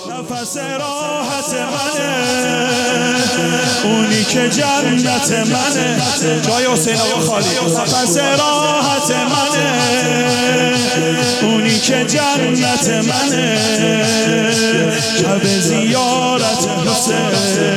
نفس راحت منه، اونی که جنت منه. جای حسین آقا خالی. نفس راحت منه، اونی که جنت منه. شب زیارت حسین،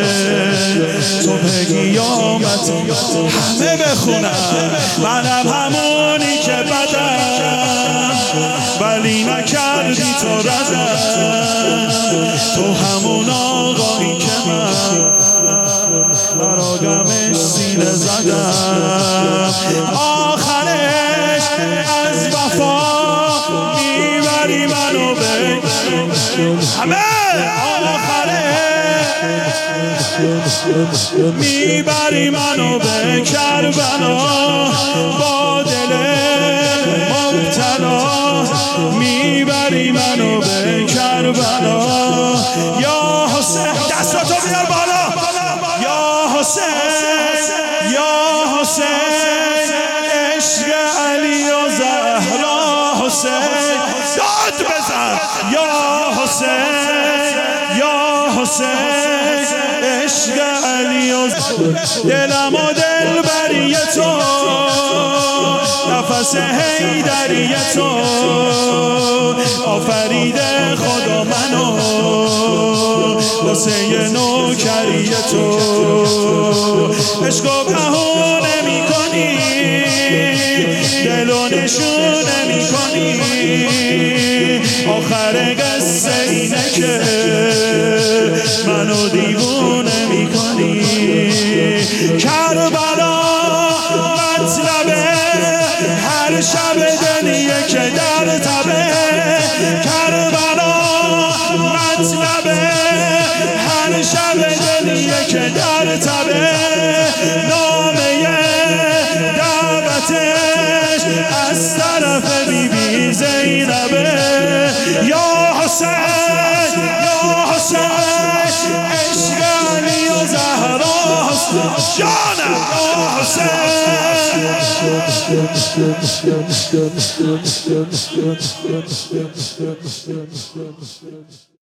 صبح قیامت همه بخونن. منم همونی که بدم ولی نکردی تو ردم، تو همون آقایی که من برا غمش سینه زدم. آخرش از وفا میبری منو به همه، آخرش میبری منو به کربلا. با دل مبتلا میبری منو به کربلا. یا حسین دستاتو بیار بالا. یا حسین، یا حسین، عشق علی و زهرا. حسین داد بزن. یا حسین، یا حسین، عشق علی و دلم و دلبری تو، نفس حیدری تو. آفریده خدا منو واسه نوکری تو. عشقو بهونه میکنی، دلو نشونه میکنی. آخر قصه اینه که منو دیوونه میکنی. کربلا مطلب هر شب دنیه که در تبه. کربلا مطلب هر شب دنیه که در تبه. نامه دعوتش از طرف بیبی زینبه. یا حسین، یا حسین، عشق علی و زهرا. جانم یا حسین.